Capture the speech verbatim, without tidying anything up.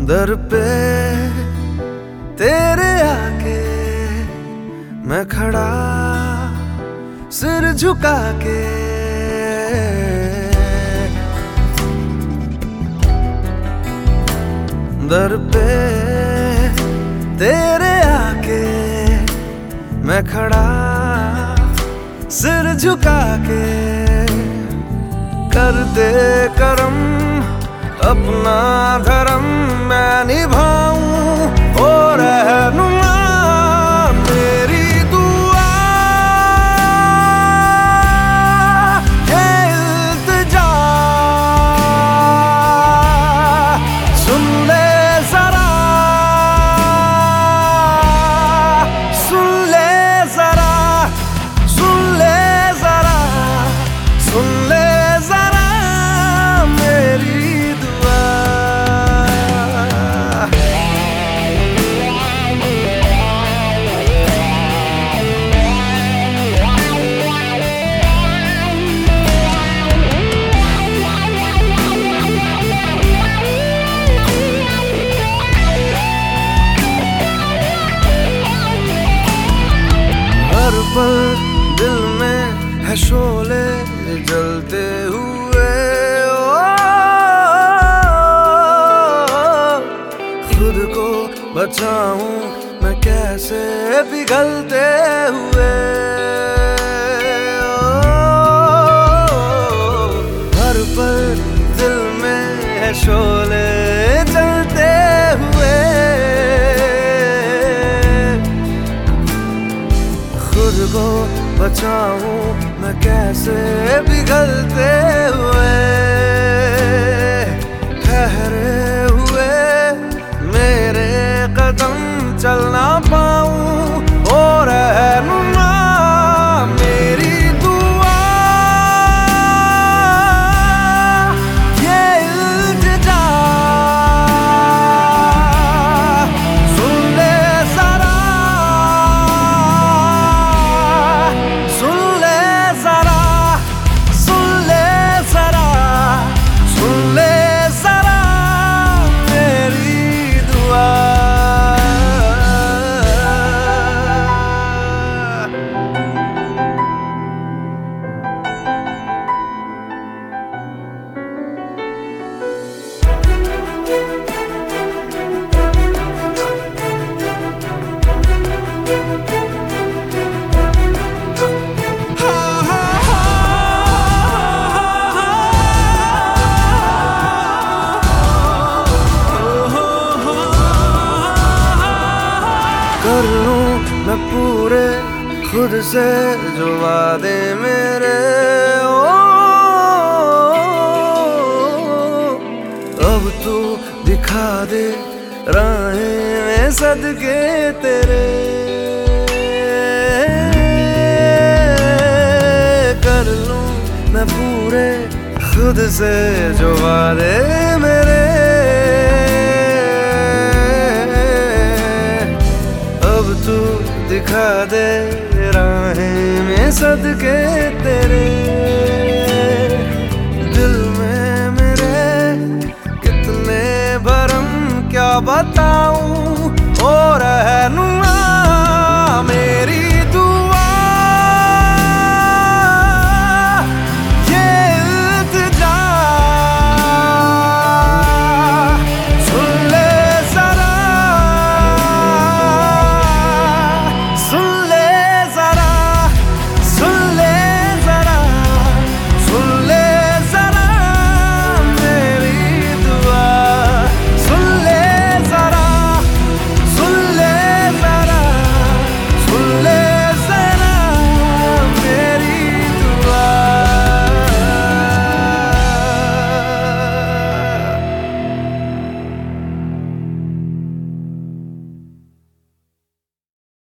दर पे तेरे आके मैं खड़ा सिर झुका के, दर पे तेरे आके मैं खड़ा सिर झुका के। कर दे करम अपना धर्म मैं निभाऊं, ओ रहनुमा मेरी दुआ है इल्तिजा, सुन ले जरा सुन ले जरा सुन ले जरा सुन ले जरा मेरी हर पल दिल में है शोले जलते हुए, ओ खुद को बचाऊं मैं कैसे पिघलते हुए। ओ हर पल दिल में है शोले जलते हुए, खुद को बचाऊं मैं कैसे पिघलते हुए। ठहरे हुए मेरे कदम चल ना पाऊं, ओ रहनुमा मेरी दुआ ये इल्तिजा, सुन ले जरा सुन ले जरा सुन ले जरा सुन ले जरा मेरी दुआ। कर लूं मैं पूरे खुद से जो वादे मेरे, ओ अब तू दिखा दे राहें में सदके तेरे। कर लूं मैं पूरे खुद से जो वादे मेरे, तू दिखा दे राहें में सदके तेरे। दिल में मेरे कितने भरम क्या बताऊं,